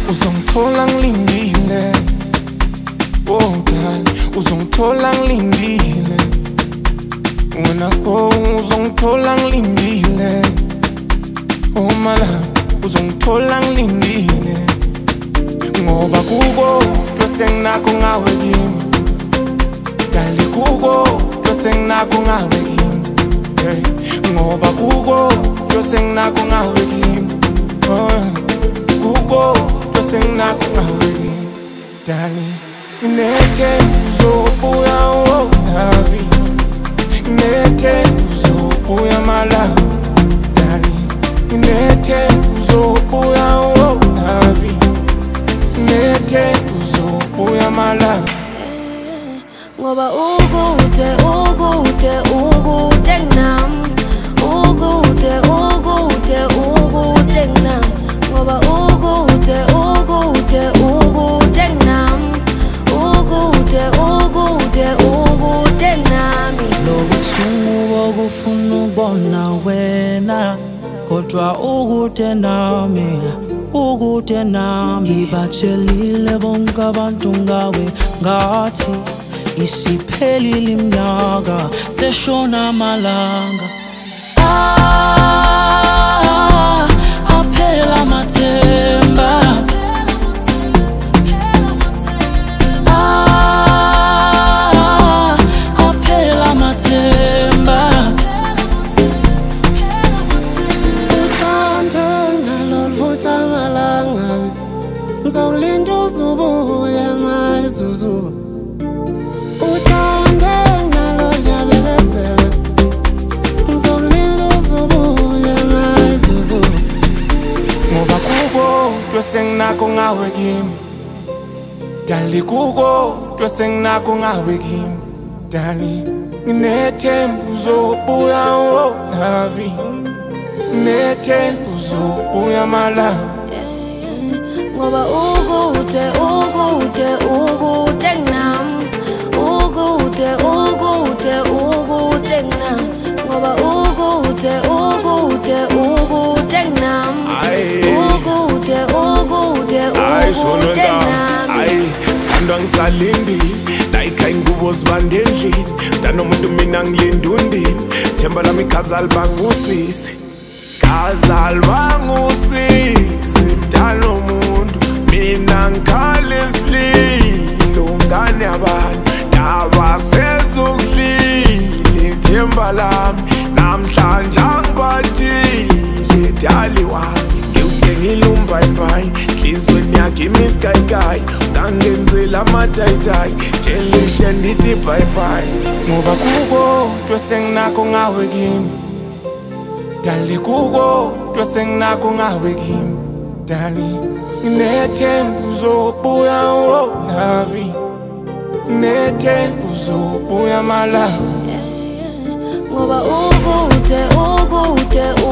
uzongithola ngilindile. Oh dali, uzongithola ngilindile. Wena uzongithola ngilindile. Oh my love, uzongithola ngilindile. Ngoba kuko senginakho ngawe kimi. Dali kuko senginakho ngawe kimi. Ngoba kuko senginakho ngawe kimi. Kuko senginakho ngawe kimi. Dali nethemba uzobuya Lavi. Nethemba uzobuya my love. Dali nethemba uzobuya Lavi. Nethemba uzobuya my love. Ngoba ukude kunami. Ukude kunami. Ngoba ukude kunami. Ukude nami. Lobuhlungu bokufuna ukubona wena, kodwa ukude nami. Ngibatshelile bonke abantu ngawe ngathi isiphelile iminyaka seshona amalanga. Aphela amathemba. Aphela amathemba. Uthando ngaloluvutha amalanga. Ngizokulinda uzubuya mayizuzu. Uthando ngalolunyabekezelo. Ngizokulinda uzubuya mayizuzu. Ngoba kuko senginakho ngawe kimi. Dali kuko senginakho ngawe kimi. Dali nginethemba uzobuya Lavi. Nethemba uzobuya my love. Ngoba ukude kunami. Ukude kunami. Ngoba ukude kunami. Ukude nami. Sithandwa ngisalindile. Nayikha ingubo zibanda endlini. Mntana umuntu mina ngilinda undini. Themba lami khazali bangusisi. Khazali bangusisi. Mntana umuntu mina ngikhala isililo. Ngane yabantu nabasezokudlile. Themba lami namhlanje angiphathile. Dali wami ngiwuthengile umbhayibhayi. Nhlizweni yakhe imiskayikayi. Utangenzela amatayitayi. Tshelishe ndithi bye-bye. Ngoba kuko senginakho ngawe kimi. Dali kuko senginakho ngawe kimi. Dali nginethemba uzobuya Lavi. Nethemba uzobuya my love. Ngoba ukude